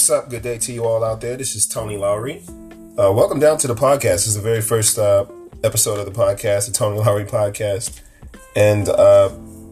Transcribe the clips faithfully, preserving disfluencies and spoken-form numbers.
What's up? Good day to you all out there. This is Tony Lowry. Uh, welcome down to the podcast. This is the very first uh, episode of the podcast, the Tony Lowry podcast. And, uh,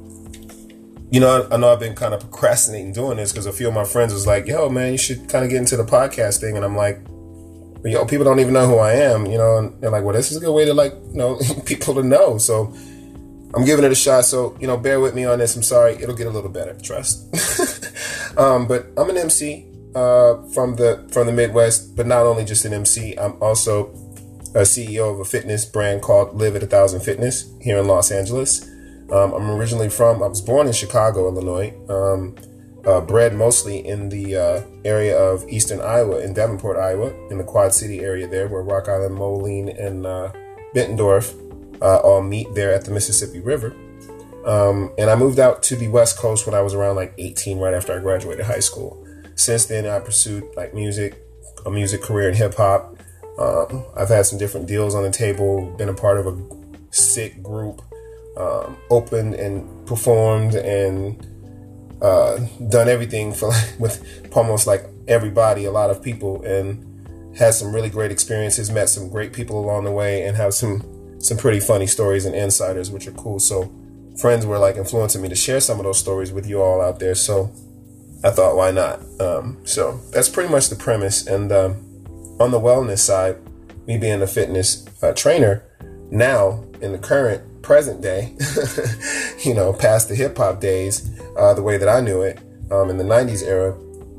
you know, I, I know I've been kind of procrastinating doing this because a few of my friends was like, yo, man, you should kind of get into the podcast thing. And I'm like, yo, people don't even know who I am, you know, and they're like, well, this is a good way to, like, you know, people to know. So I'm giving it a shot. So, you know, bear with me on this. I'm sorry. It'll get a little better. Trust. um, but I'm an M C. Uh, from the from the Midwest, but not only just an M C, I'm also a C E O of a fitness brand called Live at a Thousand Fitness here in Los Angeles. Um, I'm originally from, I was born in Chicago, Illinois, um, uh, bred mostly in the uh, area of eastern Iowa, in Davenport, Iowa, in the Quad City area there, where Rock Island, Moline, and uh, Bettendorf uh, all meet there at the Mississippi River. Um, and I moved out to the West Coast when I was around like eighteen, right after I graduated high school. Since then, I pursued like music, a music career in hip hop. Um, I've had some different deals on the table, been a part of a sick group, um, opened and performed and uh, done everything for like, with almost like everybody, a lot of people, and had some really great experiences, met some great people along the way, and have some some pretty funny stories and insiders, which are cool. So friends were like influencing me to share some of those stories with you all out there. So I thought, why not? Um, so that's pretty much the premise. And um, on the wellness side, me being a fitness uh, trainer, now in the current present day, you know, past the hip hop days, uh, the way that I knew it um, in the nineties era,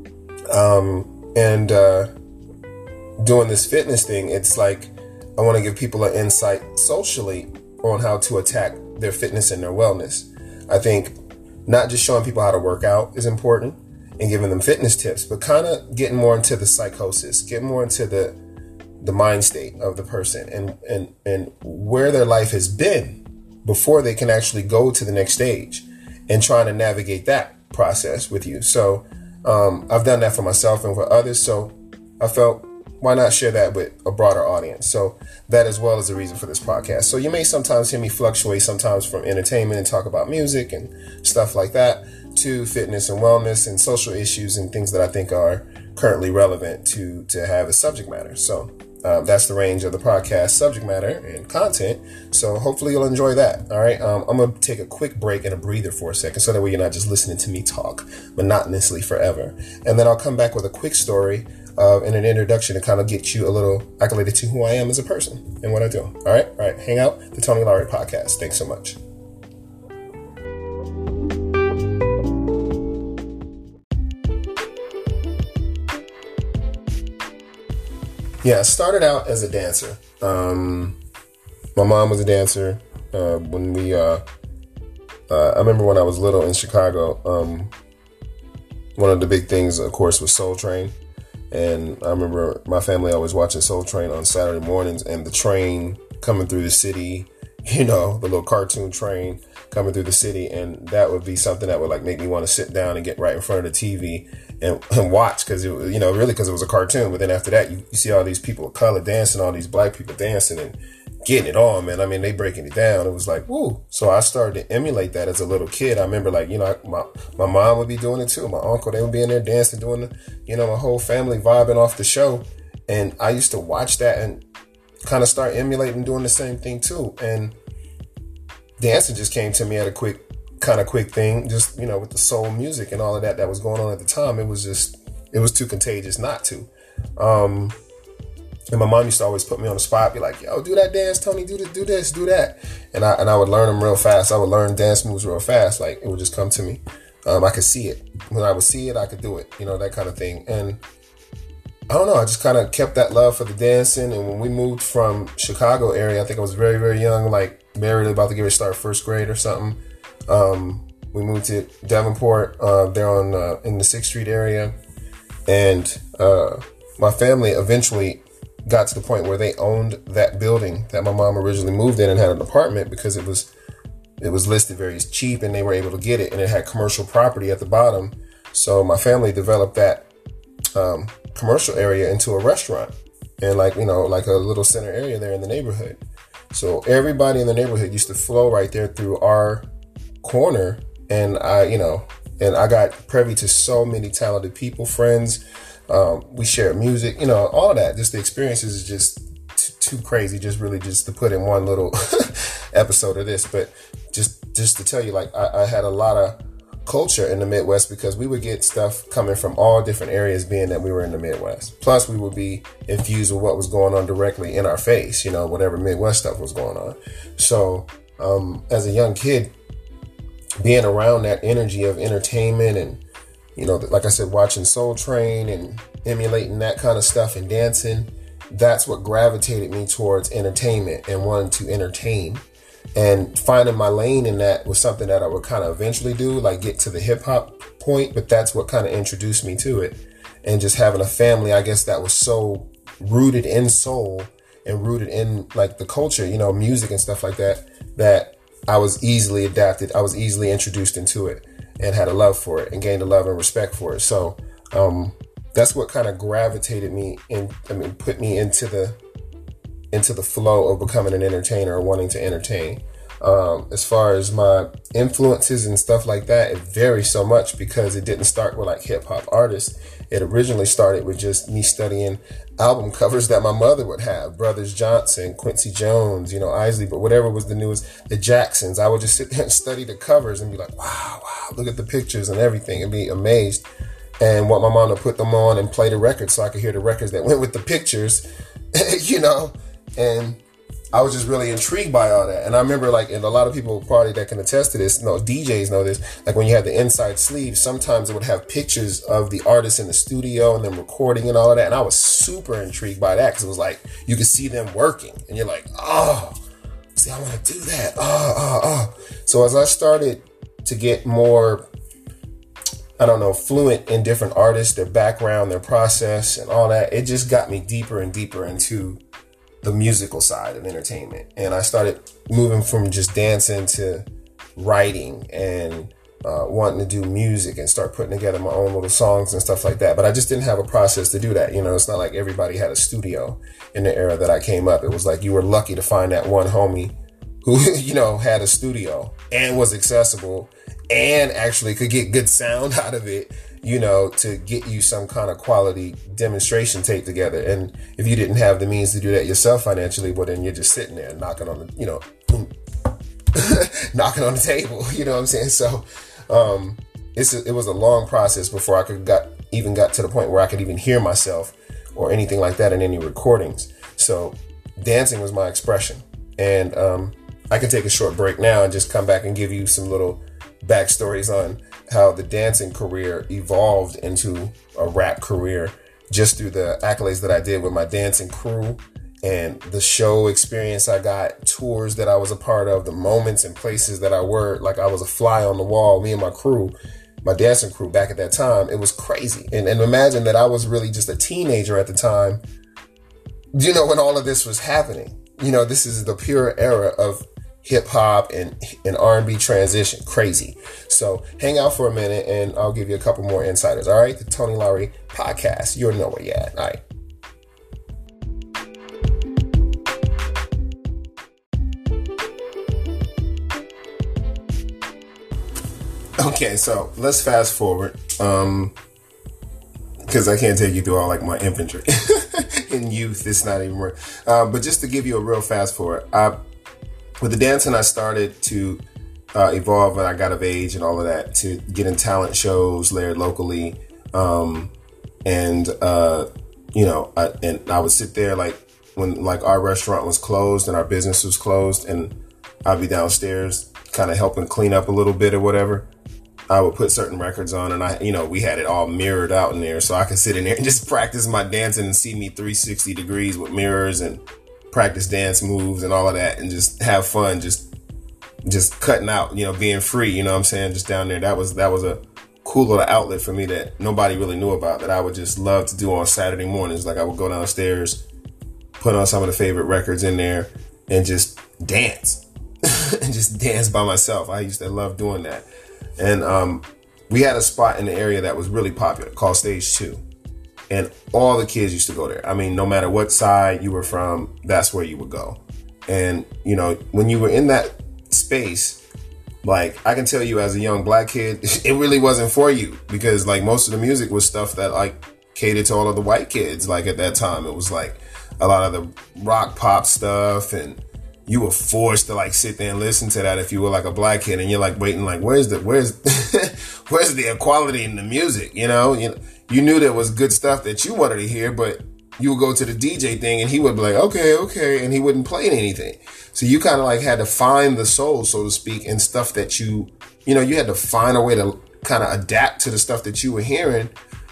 um, and uh, doing this fitness thing, it's like I want to give people an insight socially on how to attack their fitness and their wellness. I think not just showing people how to work out is important and giving them fitness tips, but kind of getting more into the psychosis, getting more into the the mind state of the person and, and, and where their life has been before they can actually go to the next stage, and trying to navigate that process with you. So um, I've done that for myself and for others. So I felt, why not share that with a broader audience? So that as well is the reason for this podcast. So you may sometimes hear me fluctuate sometimes from entertainment and talk about music and stuff like that to fitness and wellness and social issues and things that I think are currently relevant to, to have a subject matter. So um, that's the range of the podcast subject matter and content. So hopefully you'll enjoy that. All right. Um, I'm going to take a quick break and a breather for a second, so that way you're not just listening to me talk monotonously forever. And then I'll come back with a quick story uh, and an introduction to kind of get you a little acclimated to who I am as a person and what I do. All right. All right. Hang out. The Tony Lowry Podcast. Thanks so much. Yeah, I started out as a dancer. Um, my mom was a dancer. Uh, when we, uh, uh, I remember when I was little in Chicago, um, one of the big things, of course, was Soul Train. And I remember my family always watching Soul Train on Saturday mornings, and the train coming through the city, you know, the little cartoon train coming through the city. And that would be something that would like make me want to sit down and get right in front of the T V and, and watch, because it was, you know, really because it was a cartoon. But then after that, you, you see all these people of color dancing, all these black people dancing and getting it on, man. I mean, they breaking it down. It was like, woo. So I started to emulate that as a little kid. I remember, like, you know, my, my mom would be doing it too. My uncle, they would be in there dancing, doing the, you know, my whole family vibing off the show. And I used to watch that and kind of start emulating, doing the same thing too. And dancing just came to me at a quick, kind of quick thing, just, you know, with the soul music and all of that that was going on at the time. It was just, it was too contagious not to. Um, and my mom used to always put me on the spot, be like, yo, do that dance, Tony, do this, do this, do that. And I, and I would learn them real fast. I would learn dance moves real fast. Like, it would just come to me. Um, I could see it. When I would see it, I could do it, you know, that kind of thing. And I don't know, I just kind of kept that love for the dancing. And when we moved from Chicago area, I think I was very, very young, like barely about to get ready to start first grade or something. Um, we moved to Davenport, uh, there on, uh, in the sixth Street area. And, uh, my family eventually got to the point where they owned that building that my mom originally moved in and had an apartment, because it was, it was listed very cheap and they were able to get it, and it had commercial property at the bottom. So my family developed that, um, commercial area into a restaurant, and like, you know, like a little center area there in the neighborhood. So everybody in the neighborhood used to flow right there through our corner. And I, you know, and I got privy to so many talented people, friends, Um, we shared music, you know, all of that. Just the experiences is just t- too crazy. Just really just to put in one little episode of this. But just just to tell you, like, I, I had a lot of culture in the Midwest because we would get stuff coming from all different areas, being that we were in the Midwest. Plus, we would be infused with what was going on directly in our face, you know, whatever Midwest stuff was going on. So um, as a young kid, being around that energy of entertainment and, you know, like I said, watching Soul Train and emulating that kind of stuff and dancing, that's what gravitated me towards entertainment and wanting to entertain. And finding my lane in that was something that I would kind of eventually do, like get to the hip hop point. But that's what kind of introduced me to it. And just having a family, I guess, that was so rooted in soul and rooted in like the culture, you know, music and stuff like that, that I was easily adapted. I was easily introduced into it and had a love for it and gained a love and respect for it. So um, that's what kind of gravitated me and I mean, put me into the into the flow of becoming an entertainer or wanting to entertain. Um, as far as my influences and stuff like that, it varies so much because it didn't start with like hip hop artists. It originally started with just me studying album covers that my mother would have. Brothers Johnson, Quincy Jones, you know, Isley, but whatever was the newest, the Jacksons. I would just sit there and study the covers and be like, wow, wow, look at the pictures and everything and be amazed. And want my mom to put them on and play the records so I could hear the records that went with the pictures, you know. And I was just really intrigued by all that. And I remember, like, and a lot of people probably that can attest to this, no, D Js know this, like when you had the inside sleeve, sometimes it would have pictures of the artists in the studio and them recording and all of that. And I was super intrigued by that because it was like, you could see them working and you're like, oh, see, I want to do that. Oh, oh, oh. So as I started to get more, I don't know, fluent in different artists, their background, their process and all that, it just got me deeper and deeper into the musical side of entertainment. And I started moving from just dancing to writing and uh, wanting to do music and start putting together my own little songs and stuff like that. But I just didn't have a process to do that. You know, it's not like everybody had a studio in the era that I came up. It was like you were lucky to find that one homie who, you know, had a studio and was accessible and actually could get good sound out of it, you know, to get you some kind of quality demonstration tape together. And if you didn't have the means to do that yourself financially, well, then you're just sitting there knocking on the, you know, knocking on the table, you know what I'm saying? So um, it's a, it was a long process before I could got even got to the point where I could even hear myself or anything like that in any recordings. So dancing was my expression. And um, I can take a short break now and just come back and give you some little backstories on how the dancing career evolved into a rap career just through the accolades that I did with my dancing crew and the show experience I got, tours that I was a part of, the moments and places that I were, like I was a fly on the wall, me and my crew, my dancing crew back at that time. It was crazy. And, and imagine that I was really just a teenager at the time, you know, when all of this was happening. You know, this is the pure era of hip hop and, and R and B transition. Crazy. So hang out for a minute and I'll give you a couple more insiders. All right. The Tony Lowry podcast. You'll know where you're at. All right. Okay. So let's fast forward. Um, cause I can't take you through all like my infantry in youth. It's not even work. Uh, but just to give you a real fast forward, I, with the dancing, I started to uh, evolve when I got of age and all of that to get in talent shows layered locally. Um, and, uh, you know, I, and I would sit there like when like our restaurant was closed and our business was closed and I'd be downstairs kind of helping clean up a little bit or whatever. I would put certain records on and I, you know, we had it all mirrored out in there so I could sit in there and just practice my dancing and see me three sixty degrees with mirrors and practice dance moves and all of that and just have fun, just just cutting out, you know, being free, you know what I'm saying, just down there. That was that was a cool little outlet for me that nobody really knew about, that I would just love to do on Saturday mornings. Like I would go downstairs, put on some of the favorite records in there and just dance and just dance by myself. I used to love doing that. And um, we had a spot in the area that was really popular called Stage Two. And all the kids used to go there. I mean, no matter what side you were from, that's where you would go. And, you know, when you were in that space, like I can tell you as a young black kid, it really wasn't for you because like most of the music was stuff that like catered to all of the white kids. Like at that time, it was like a lot of the rock pop stuff, and you were forced to like sit there and listen to that if you were like a black kid, and you're like waiting, like where's the where's where's the equality in the music? You know, you you knew there was good stuff that you wanted to hear, but you would go to the D J thing and he would be like, okay, okay, and he wouldn't play anything. So you kind of like had to find the soul, so to speak, and stuff that you, you know, you had to find a way to kind of adapt to the stuff that you were hearing,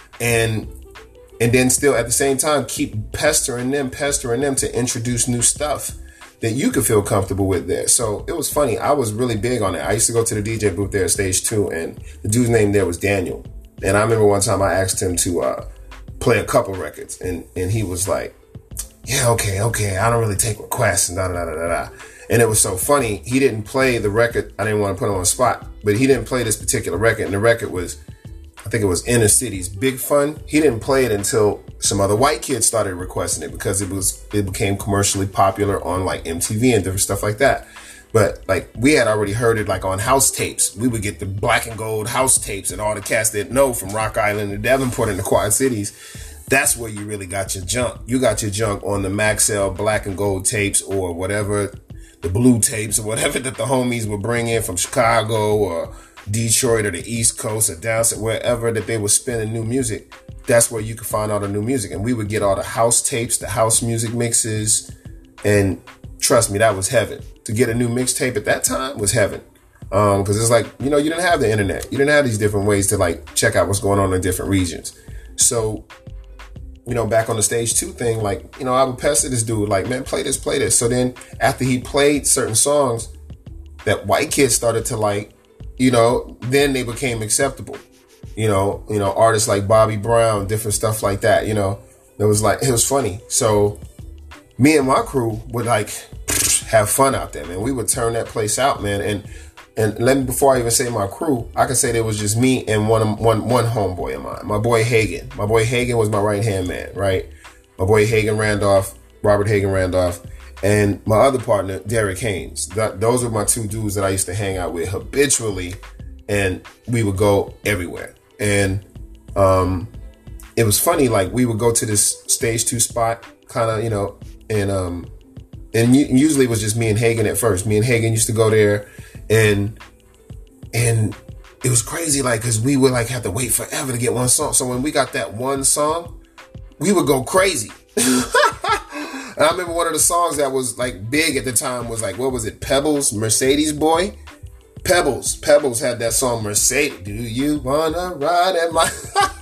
and and then still at the same time keep pestering them, pestering them to introduce new stuff that you could feel comfortable with there. So it was funny. I was really big on it. I used to go to the D J booth there at Stage Two, and the dude's name there was Daniel. And I remember one time I asked him to uh, play a couple records, and and he was like, yeah, okay, okay, I don't really take requests and da da da da da. And it was so funny. He didn't play the record. I didn't want to put him on the spot, but he didn't play this particular record. And the record was, I think it was Inner City's Big Fun. He didn't play it until some other white kids started requesting it, because it was it became commercially popular on like M T V and different stuff like that. But like we had already heard it like on house tapes. We would get the black and gold house tapes, and all the cats that know from Rock Island to Davenport and the Quad Cities. That's where you really got your junk. You got your junk on the Maxell black and gold tapes, or whatever, the blue tapes, or whatever that the homies would bring in from Chicago or Detroit or the East Coast or down south, wherever that they were spinning new music. That's where you could find all the new music. And we would get all the house tapes, the house music mixes. And trust me, that was heaven. To get a new mixtape at that time was heaven. Um, cause it's like, you know, you didn't have the internet. You didn't have these different ways to like check out what's going on in different regions. So, you know, back on the Stage Two thing, like, you know, I would pester this dude, like, man, play this, play this. So then after he played certain songs that white kids started to like, you know, then they became acceptable. You know, you know, artists like Bobby Brown, different stuff like that, you know. It was like, it was funny. So me and my crew would like have fun out there, man. We would turn that place out, man. And and let me, before I even say my crew, I can say there was just me and one one one homeboy of mine, my boy Hagen. My boy Hagen was my right hand man, right? My boy Hagen Randolph, Robert Hagen Randolph, and my other partner Derek Haynes. That, those were my two dudes that I used to hang out with habitually, and we would go everywhere. And um, it was funny, like we would go to this Stage Two spot, kind of, you know, and um, and usually it was just me and Hagen at first. Me and Hagen used to go there. And and it was crazy, like, because we would like have to wait forever to get one song. So when we got that one song, we would go crazy. And I remember one of the songs that was like big at the time was like, what was it? Pebbles, Mercedes Boy. Pebbles. Pebbles had that song, Mercedes. Do you wanna ride at my...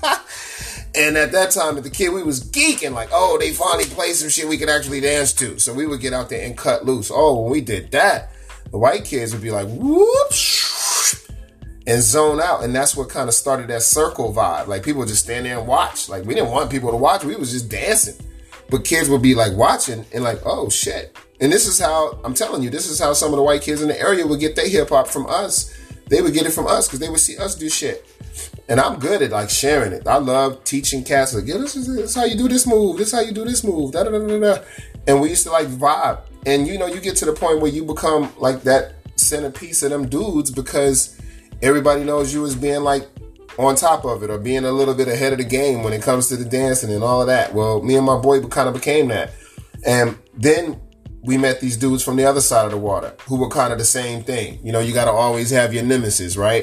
And at that time, at the kid, we was geeking, like, oh, they finally played some shit we could actually dance to. So we would get out there and cut loose. Oh, when we did that, the white kids would be like, whoops, and zone out. And that's what kind of started that circle vibe. Like, people would just stand there and watch. Like, we didn't want people to watch. We was just dancing. But kids would be like watching and like, oh, shit. And this is how, I'm telling you, this is how some of the white kids in the area would get their hip hop from us. They would get it from us because they would see us do shit. And I'm good at like sharing it. I love teaching cats, like, yeah, this is, this is how you do this move. This is how you do this move. Da, da, da, da, da. And we used to like vibe. And, you know, you get to the point where you become like that centerpiece of them dudes because everybody knows you as being like on top of it or being a little bit ahead of the game when it comes to the dancing and all of that. Well, me and my boy kind of became that. And then we met these dudes from the other side of the water who were kind of the same thing. You know, you got to always have your nemesis, right?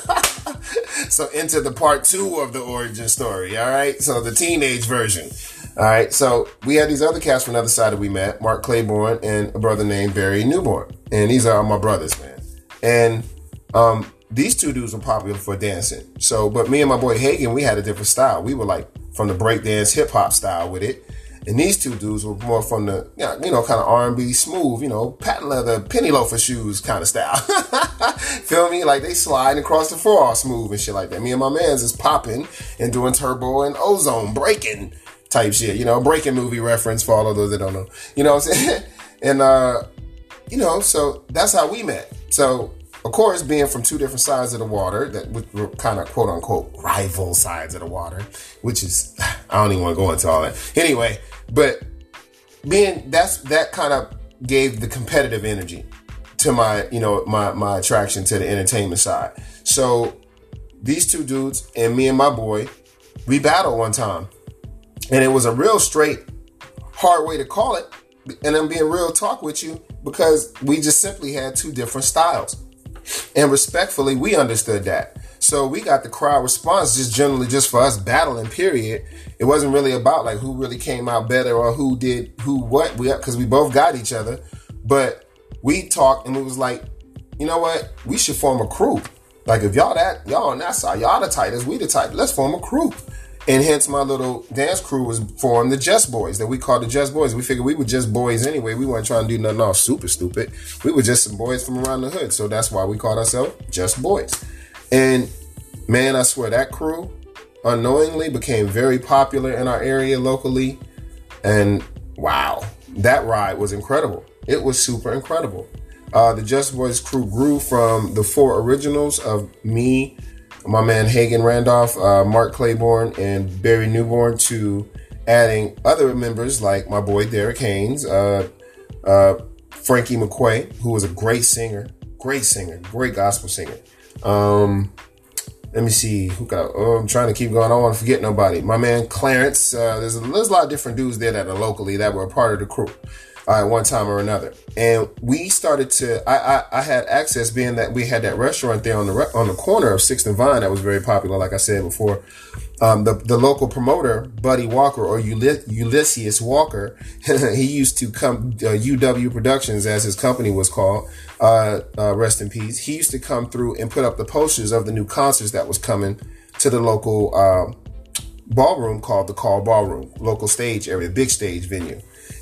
So into the part two of the origin story, all right? So the teenage version. All right, so we had these other cats from the other side that we met, Mark Claiborne and a brother named Barry Newborn. And these are my brothers, man. And um, these two dudes were popular for dancing. So, but me and my boy Hagen, we had a different style. We were like from the breakdance hip hop style with it. And these two dudes were more from the, you know, kind of R and B smooth, you know, patent leather, penny loafer shoes kind of style. Feel me? Like they sliding across the floor all smooth and shit like that. Me and my mans is popping and doing turbo and ozone breaking type shit, you know, breaking movie reference for all of those that don't know, you know what I'm saying? And, uh, you know, so that's how we met. So, of course, being from two different sides of the water, that were kind of quote unquote rival sides of the water, which is, I don't even want to go into all that. Anyway, but being, that's, that kind of gave the competitive energy to my, you know, my, my attraction to the entertainment side. So these two dudes and me and my boy, we battled one time. And it was a real straight, hard way to call it. And I'm being real talk with you because we just simply had two different styles. And respectfully, we understood that. So we got the crowd response just generally just for us battling, period. It wasn't really about like who really came out better or who did who what, we because we both got each other. But we talked and it was like, you know what? We should form a crew. Like if y'all that, y'all on that side, y'all the tightest, we the tightest, let's form a crew. And hence my little dance crew was formed, the Just Boys, that we called the Just Boys. We figured we were just boys anyway. We weren't trying to do nothing all super stupid. We were just some boys from around the hood. So that's why we called ourselves Just Boys. And man, I swear that crew unknowingly became very popular in our area locally. And wow, that ride was incredible. It was super incredible. Uh, the Just Boys crew grew from the four originals of me, my man Hagen Randolph, uh, Mark Claiborne, and Barry Newborn to adding other members like my boy Derek Haynes, uh, uh, Frankie McQuay, who was a great singer, great singer, great gospel singer. Um, let me see who got. Oh, I'm trying to keep going. I don't want to forget nobody. My man Clarence. Uh, there's a, there's a lot of different dudes there that are locally that were a part of the crew uh, at one time or another. And we started to. I, I I had access, being that we had that restaurant there on the re- on the corner of Sixth and Vine that was very popular. Like I said before, um, the the local promoter Buddy Walker or Uly- Ulysses Walker, he used to come uh, U W Productions as his company was called. Uh, uh, rest in peace. He used to come through and put up the posters of the new concerts that was coming to the local uh, ballroom called the Call Ballroom, local stage area, big stage venue.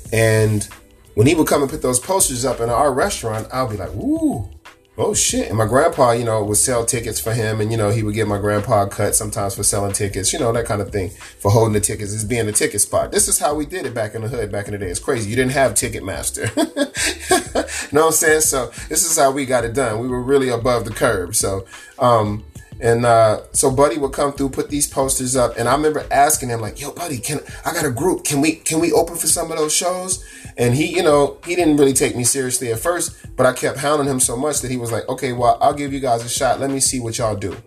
And when he would come and put those posters up in our restaurant, I'll be like, ooh, oh shit. And my grandpa, you know, would sell tickets for him. And, you know, he would get my grandpa a cut sometimes for selling tickets, you know, that kind of thing, for holding the tickets, as being the ticket spot. This is how we did it back in the hood, back in the day. It's crazy. You didn't have Ticketmaster. You know what I'm saying? So this is how we got it done. We were really above the curve. So, um, and, uh, so Buddy would come through, put these posters up. And I remember asking him like, yo, Buddy, can, I got a group. Can we, can we open for some of those shows? And he, you know, he didn't really take me seriously at first, but I kept hounding him so much that he was like, okay, well, I'll give you guys a shot. Let me see what y'all do.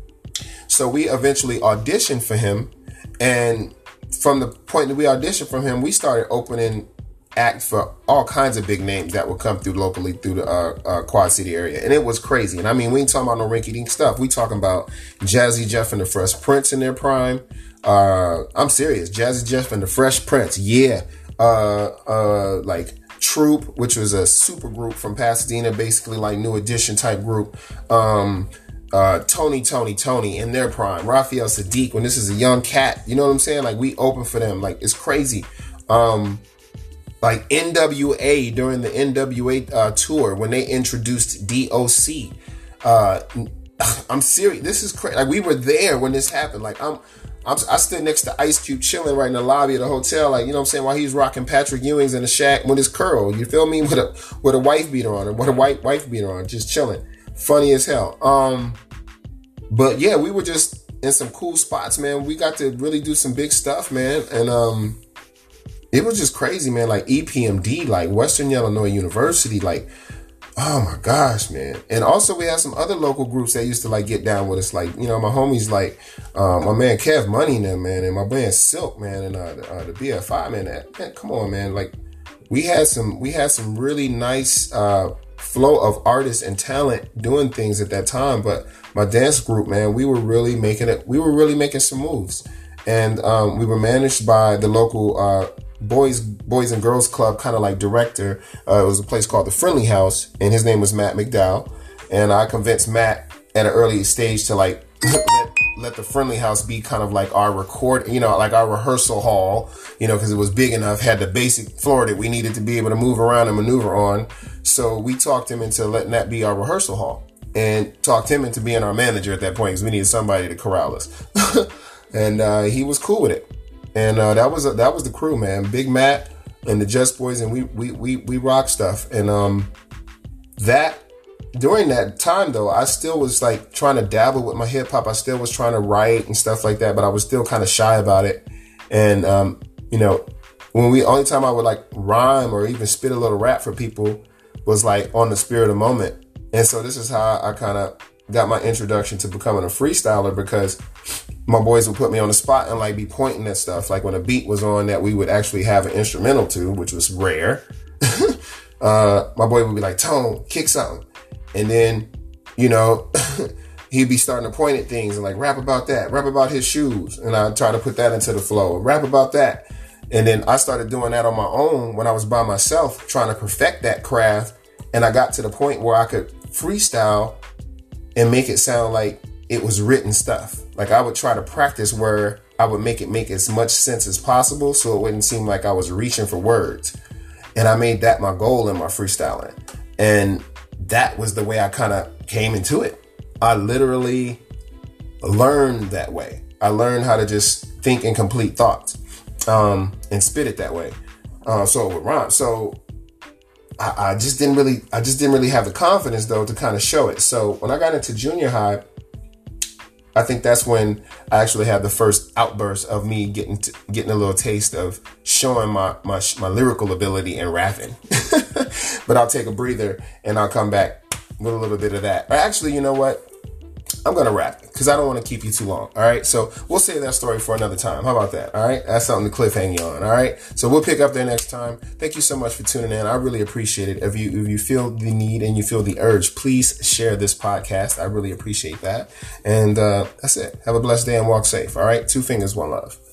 So we eventually auditioned for him. And from the point that we auditioned for him, we started opening act for all kinds of big names that would come through locally through the uh, uh, Quad City area. And it was crazy. And I mean, we ain't talking about no rinky-dink stuff. We talking about Jazzy Jeff and the Fresh Prince in their prime. Uh, I'm serious. Jazzy Jeff and the Fresh Prince. Yeah. Uh, uh, like Troop, which was a super group from Pasadena, basically like New Edition type group. Um, uh, Tony, Tony, Tony in their prime. Raphael Sadiq, when this is a young cat, you know what I'm saying? Like we open for them. Like it's crazy. Um, like N W A during the N W A uh, tour, when they introduced D O C, uh, I'm serious. This is crazy. Like we were there when this happened. Like I'm, I'm, I stood next to Ice Cube chilling right in the lobby of the hotel, like, you know what I'm saying, while he was rocking Patrick Ewing's in the shack with his curl, you feel me, with a with a wife beater on, or with a white wife beater on, just chilling. Funny as hell. Um, but yeah, we were just in some cool spots, man. We got to really do some big stuff, man. And um, it was just crazy, man. Like E P M D, like Western Illinois University, like, oh my gosh, man. And also we had some other local groups that used to like get down with us. Like, you know, my homies like um, my man Kev Money and them, man, and my band Silk, man, and uh, the, uh, the B F I, man, that, man. Come on, man. Like we had some, we had some really nice uh, flow of artists and talent doing things at that time. But my dance group, man, we were really making it. We were really making some moves, and um, we were managed by the local uh, boys boys and girls club, kind of like director. Uh, it was a place called the Friendly House, and his name was Matt McDowell. And I convinced Matt at an early stage to like let, let the Friendly House be kind of like our record, you know, like our rehearsal hall, you know, because it was big enough, had the basic floor that we needed to be able to move around and maneuver on. So we talked him into letting that be our rehearsal hall, and talked him into being our manager at that point, because we needed somebody to corral us. And uh, he was cool with it. And uh, that was that was the crew, man. Big Matt and the Just Boys, and we we we we rock stuff. And um, that during that time though, I still was like trying to dabble with my hip hop. I still was trying to write and stuff like that, but I was still kind of shy about it. And um, you know, when we only time I would like rhyme or even spit a little rap for people was like on the spur of the moment. And so this is how I kind of got my introduction to becoming a freestyler because my boys would put me on the spot and like be pointing at stuff. Like when a beat was on that we would actually have an instrumental to, which was rare. uh, my boy would be like, Tone, kick something. And then, you know, he'd be starting to point at things and like rap about that, rap about his shoes. And I'd try to put that into the flow, rap about that. And then I started doing that on my own when I was by myself, trying to perfect that craft. And I got to the point where I could freestyle and make it sound like it was written stuff. Like I would try to practice where I would make it make as much sense as possible so it wouldn't seem like I was reaching for words. And I made that my goal in my freestyling. And that was the way I kind of came into it. I literally learned that way. I learned how to just think in complete thoughts um, and spit it that way. Uh, so it would rhyme. So I, I just didn't really, I just didn't really have the confidence though to kind of show it. So when I got into junior high, I think that's when I actually had the first outburst of me getting to, getting a little taste of showing my my, my lyrical ability and rapping. But I'll take a breather and I'll come back with a little bit of that. Or actually, you know what? I'm going to rap because I don't want to keep you too long. All right. So we'll save that story for another time. How about that? All right. That's something to cliffhang you on. All right. So we'll pick up there next time. Thank you so much for tuning in. I really appreciate it. If you, if you feel the need and you feel the urge, please share this podcast. I really appreciate that. And uh, that's it. Have a blessed day and walk safe. All right. Two fingers, one love.